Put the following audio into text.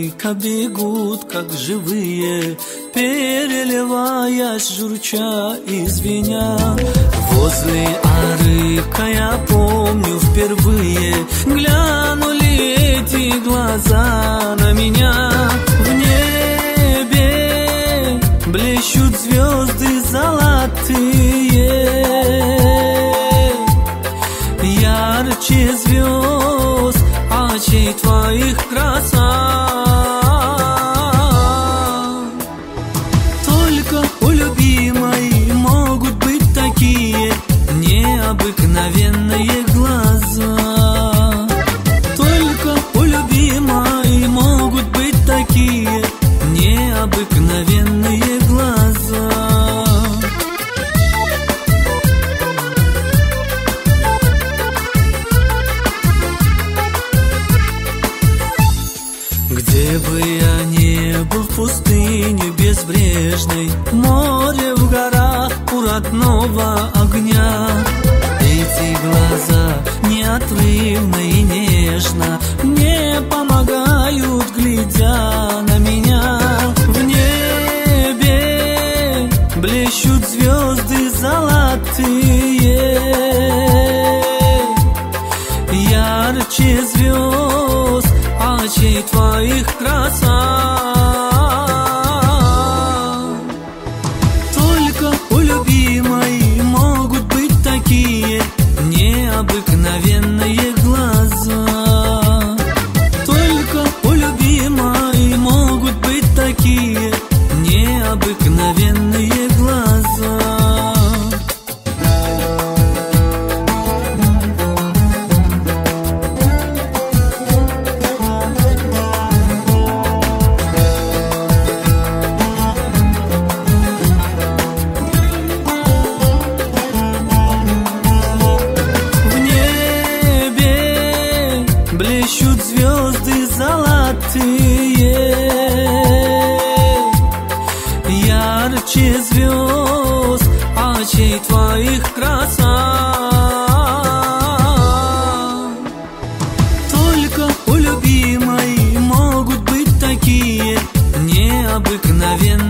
только бегут, как живые, переливаясь, журча и звеня. Возле арыка я помню впервые глянули эти глаза на меня. В небе блещут звезды золотые, ярче звезд очей твоих краса. Только у любимой могут быть такие необыкновенные глаза. Только у любимой могут быть такие необыкновенные глаза. Где бы я ни был, в пустыне безбрежной, море в горах у родного огня, эти глаза неотрывно и нежно мне помогают, глядя на меня. В небе блещут звезды золотые, ярче звезд очей твоих краса. Только у любимой могут быть такие необыкновенные глаза. Только у любимой могут быть такие необыкновенные глаза. Блещут звезды золотые, ярче звезд очей твоих краса. Только у любимой могут быть такие необыкновенные